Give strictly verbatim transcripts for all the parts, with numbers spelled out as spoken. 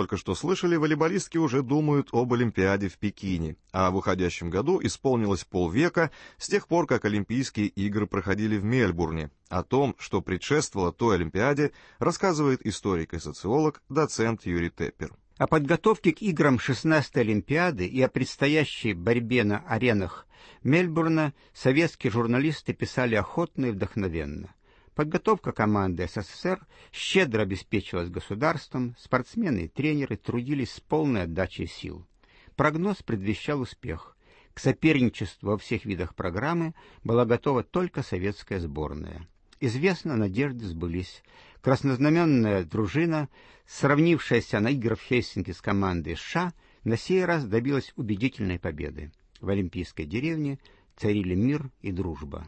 только что слышали, волейболистки уже думают об Олимпиаде в Пекине, а в уходящем году исполнилось полвека с тех пор, как Олимпийские игры проходили в Мельбурне. О том, что предшествовало той Олимпиаде, рассказывает историк и социолог, доцент Юрий Теппер. О подготовке к играм шестнадцатой Олимпиады и о предстоящей борьбе на аренах Мельбурна советские журналисты писали охотно и вдохновенно. Подготовка команды СССР щедро обеспечивалась государством, спортсмены и тренеры трудились с полной отдачей сил. Прогноз предвещал успех. К соперничеству во всех видах программы была готова только советская сборная. Известно, надежды сбылись. Краснознаменная дружина, сравнившаяся на играх в Хельсинки с командой США, на сей раз добилась убедительной победы. В Олимпийской деревне царили мир и дружба.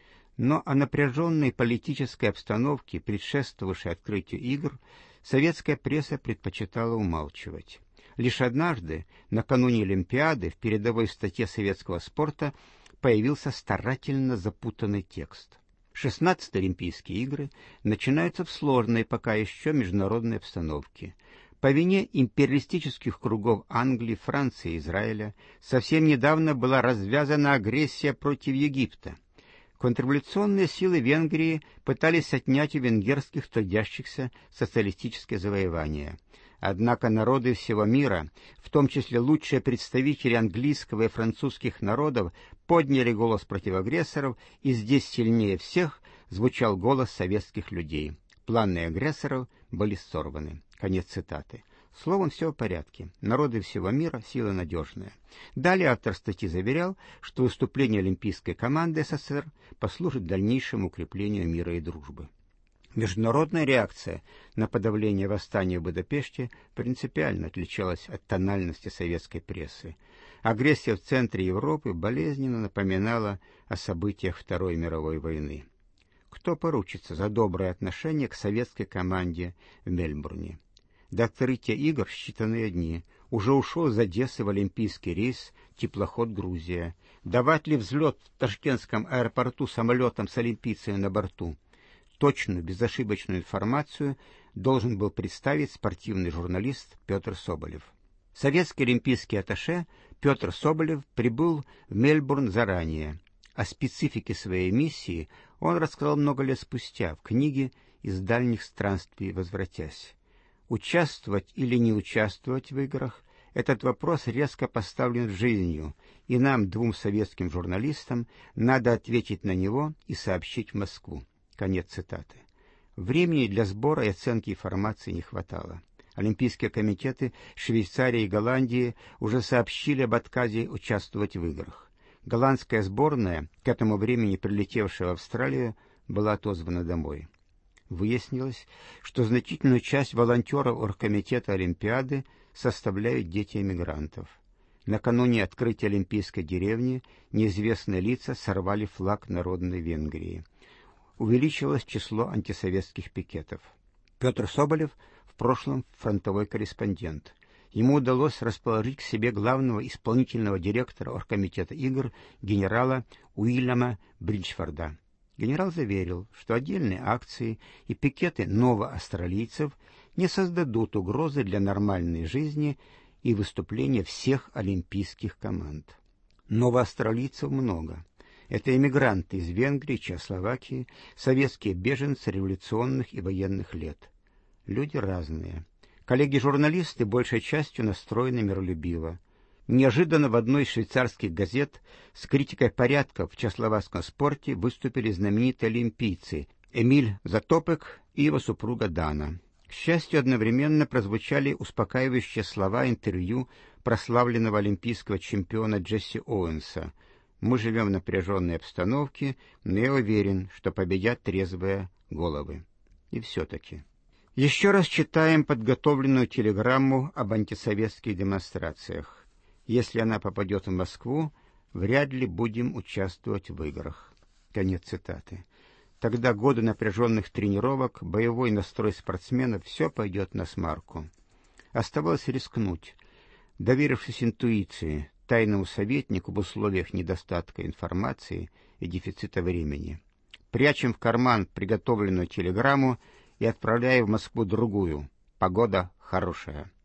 Но о напряженной политической обстановке, предшествовавшей открытию игр, советская пресса предпочитала умалчивать. Лишь однажды, накануне Олимпиады, в передовой статье советского спорта появился старательно запутанный текст. шестнадцатые Олимпийские игры начинаются в сложной пока еще международной обстановке. По вине империалистических кругов Англии, Франции и Израиля совсем недавно была развязана агрессия против Египта. Контрреволюционные силы Венгрии пытались отнять у венгерских трудящихся социалистические завоевания. Однако народы всего мира, в том числе лучшие представители английского и французских народов, подняли голос против агрессоров, и здесь сильнее всех звучал голос советских людей. Планы агрессоров были сорваны. Конец цитаты. Словом, все в порядке. Народы всего мира — сила надежная. Далее автор статьи заверял, что выступление олимпийской команды СССР послужит дальнейшему укреплению мира и дружбы. Международная реакция на подавление восстания в Будапеште принципиально отличалась от тональности советской прессы. Агрессия в центре Европы болезненно напоминала о событиях Второй мировой войны. Кто поручится за доброе отношение к советской команде в Мельбурне? До открытия игр считанные дни. Уже ушел из Одессы в олимпийский рейс теплоход «Грузия». Давать ли взлет в Ташкентском аэропорту самолетом с олимпийцами на борту? Точную, безошибочную информацию должен был представить спортивный журналист Петр Соболев. Советский олимпийский атташе Петр Соболев прибыл в Мельбурн заранее. О специфике своей миссии он рассказал много лет спустя в книге «Из дальних странствий возвратясь». Участвовать или не участвовать в играх — этот вопрос резко поставлен жизнью, и нам, двум советским журналистам, надо ответить на него и сообщить в Москву. Конец цитаты. Времени для сбора и оценки информации не хватало. Олимпийские комитеты Швейцарии и Голландии уже сообщили об отказе участвовать в играх. Голландская сборная, к этому времени прилетевшая в Австралию, была отозвана домой. Выяснилось, что значительную часть волонтеров оргкомитета Олимпиады составляют дети эмигрантов. Накануне открытия Олимпийской деревни неизвестные лица сорвали флаг народной Венгрии. Увеличилось число антисоветских пикетов. Петр Соболев в прошлом фронтовой корреспондент. Ему удалось расположить к себе главного исполнительного директора оргкомитета игр генерала Уильяма Бриджфорда. Генерал заверил, что отдельные акции и пикеты новоавстралийцев не создадут угрозы для нормальной жизни и выступления всех олимпийских команд. Новоавстралийцев много. Это эмигранты из Венгрии, Чехословакии, советские беженцы революционных и военных лет. Люди разные. Коллеги-журналисты большей частью настроены миролюбиво. Неожиданно в одной из швейцарских газет с критикой порядка в чехословацком спорте выступили знаменитые олимпийцы Эмиль Затопек и его супруга Дана. К счастью, одновременно прозвучали успокаивающие слова интервью прославленного олимпийского чемпиона Джесси Оуэнса. «Мы живем в напряженной обстановке, но я уверен, что победят трезвые головы». И все-таки. Еще раз читаем подготовленную телеграмму об антисоветских демонстрациях. Если она попадет в Москву, вряд ли будем участвовать в играх. Конец цитаты. Тогда годы напряженных тренировок, боевой настрой спортсменов — все пойдет насмарку. Оставалось рискнуть, доверившись интуиции, тайному советнику в условиях недостатка информации и дефицита времени. Прячем в карман приготовленную телеграмму и отправляем в Москву другую. Погода хорошая.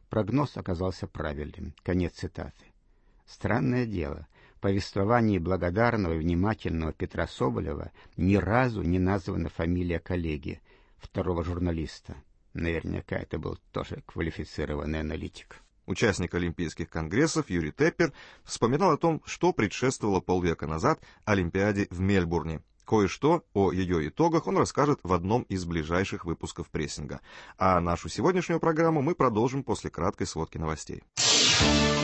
Прогноз оказался правильным. Конец цитаты. Странное дело, в повествовании благодарного и внимательного Петра Соболева ни разу не названа фамилия коллеги, второго журналиста. Наверняка это был тоже квалифицированный аналитик. Участник Олимпийских конгрессов Юрий Теппер вспоминал о том, что предшествовало полвека назад Олимпиаде в Мельбурне. Кое-что о ее итогах он расскажет в одном из ближайших выпусков прессинга. А нашу сегодняшнюю программу мы продолжим после краткой сводки новостей.